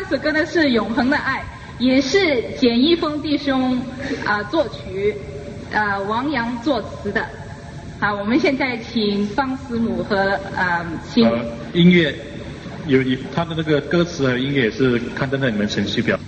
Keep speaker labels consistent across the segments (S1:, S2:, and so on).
S1: 一首歌呢是《永恒的爱》，也是简一峰弟兄作曲，王阳作词的。好，我们现在请方师母和请
S2: 音乐他的那个歌词和音乐也是刊登在你们程序表。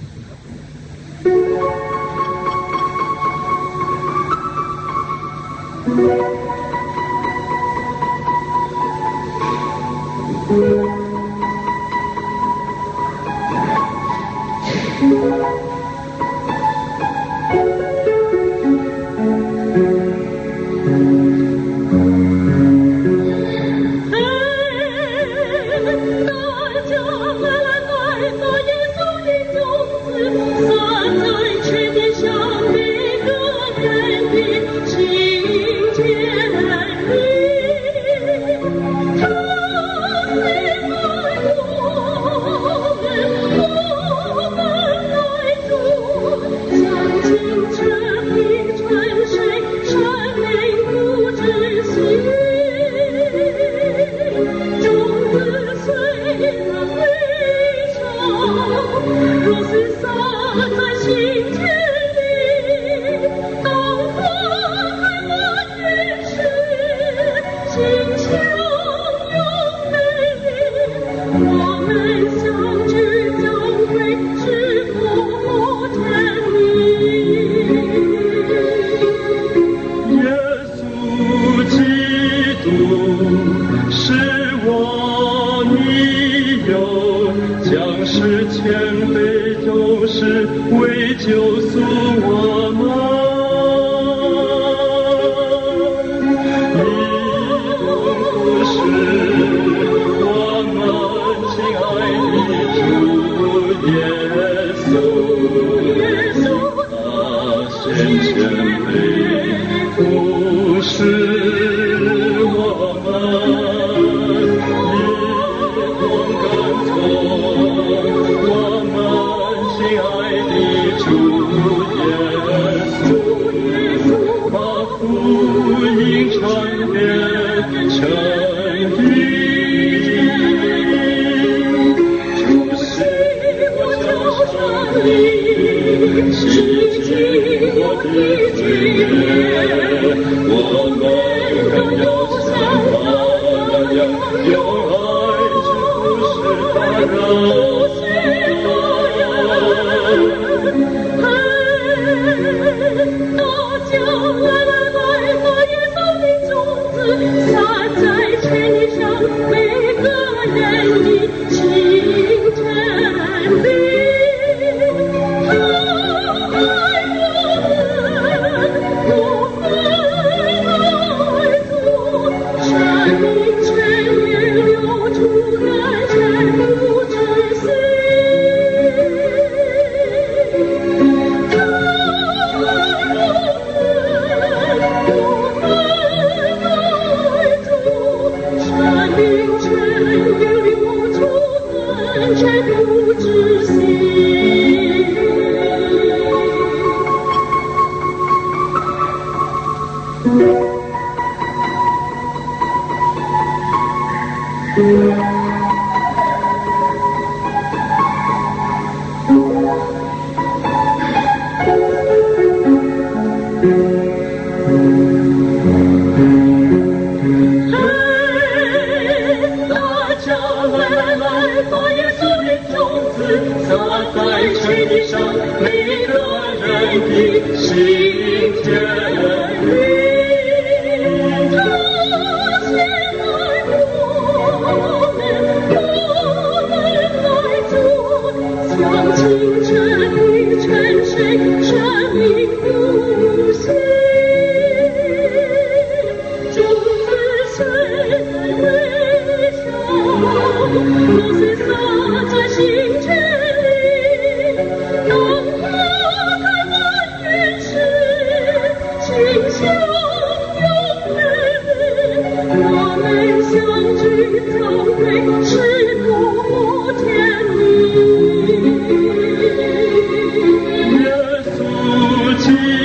S3: 耶稣基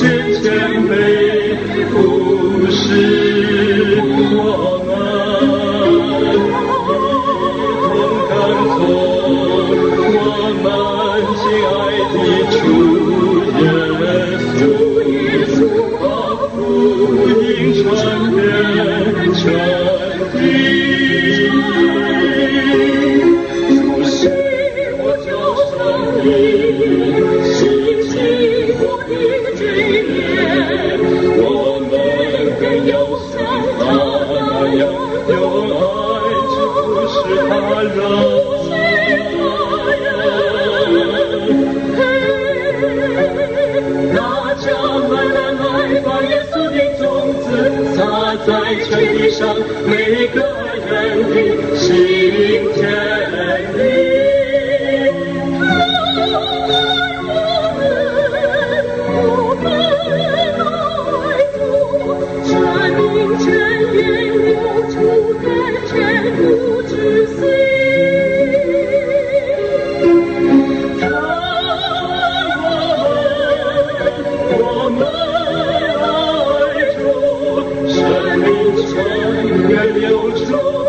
S3: 谦卑服侍我们，一同跟从我们亲爱的主耶稣，把福音传遍全地。主是我救生灵，洗净我的罪孽，我们更有像他那样用爱去服侍他人。大家来来来，把耶稣的种子撒在全地上，每个人的心田里。生命泉源流出在全部之心，看我们爱主，生命泉源流出。